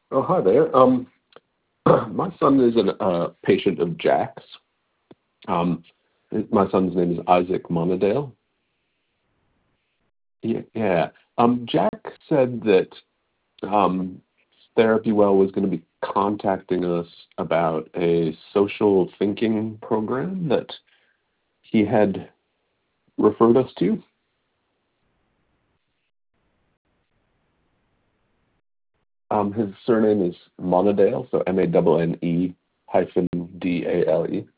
Oh, hi there. My son is a patient of Jack's. Um, my son's name is Isaac Monadale. Yeah. Jack said that um, Therapy Well was going to be contacting us about a social thinking program that he had referred us to. His surname is Monadale, so Mane hyphen Dale.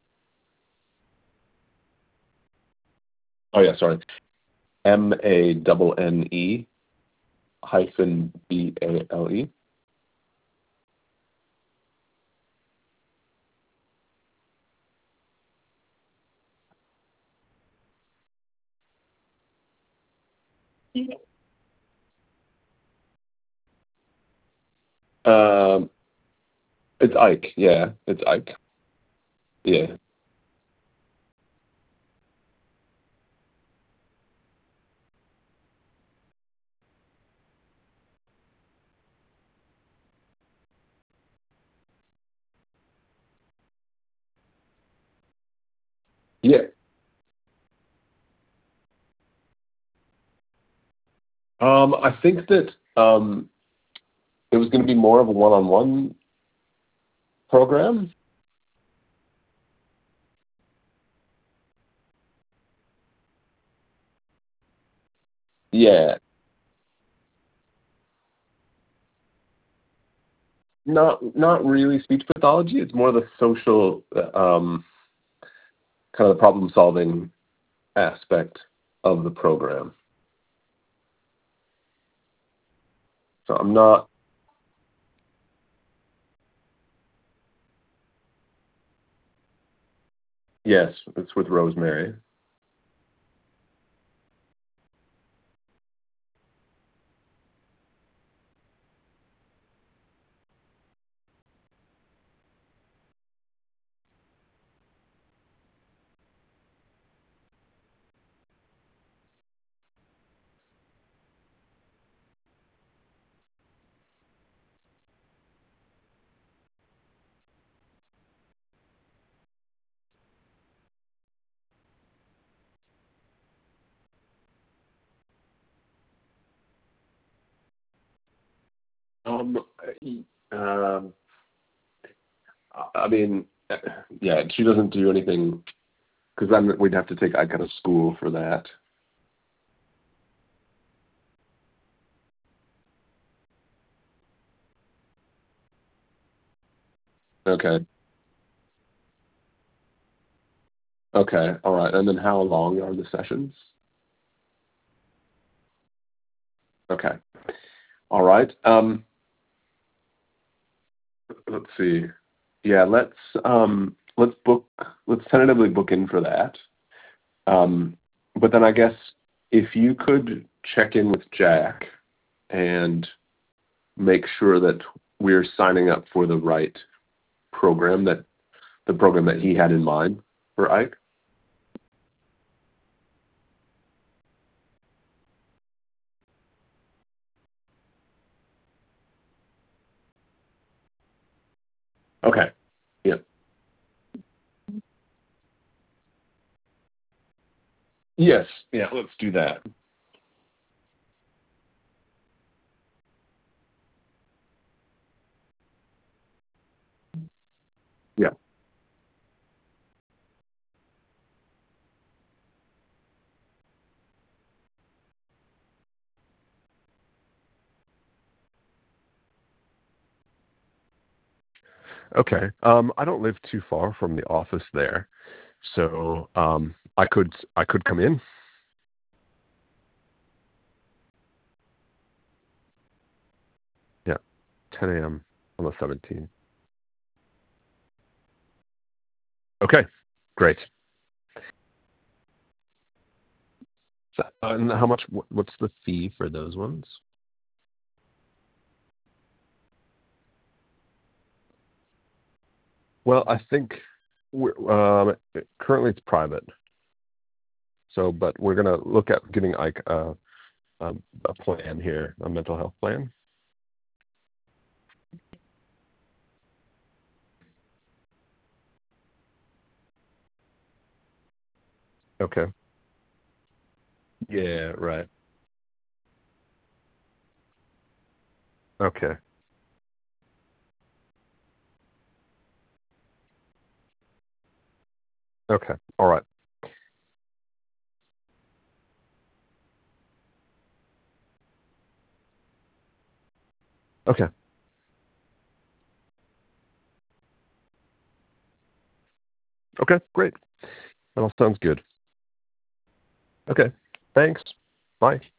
Oh yeah, sorry. Mane hyphen Bale. Um, it's Ike. Yeah, it's Ike. Yeah. Yeah. I think that it was going to be more of a one-on-one program. Yeah. Not really speech pathology. It's more the social kind of the problem-solving aspect of the program. So I'm not. Yes, it's with Rosemary. Um, um, I mean, yeah, she doesn't do anything because then we'd have to take Ike out of school for that. Okay. Okay. All right. And then how long are the sessions? Okay. All right. Let's see. Yeah, let's book let's tentatively book in for that. Um, but then I guess if you could check in with Jack and make sure that we're signing up for the right program that the program that he had in mind for Ike. Okay. Yeah. Yes. Yeah. Let's do that. Yeah. Okay. I don't live too far from the office there, so I could come in. Yeah, 10 a.m. on the 17th. Okay, great. So, and how much? What's the fee for those ones? Well, I think currently it's private. So, but we're gonna look at getting like a plan here, a mental health plan. Okay. Yeah, right. Okay. Okay. All right. Okay. Okay. Great. That all sounds good. Okay. Thanks. Bye.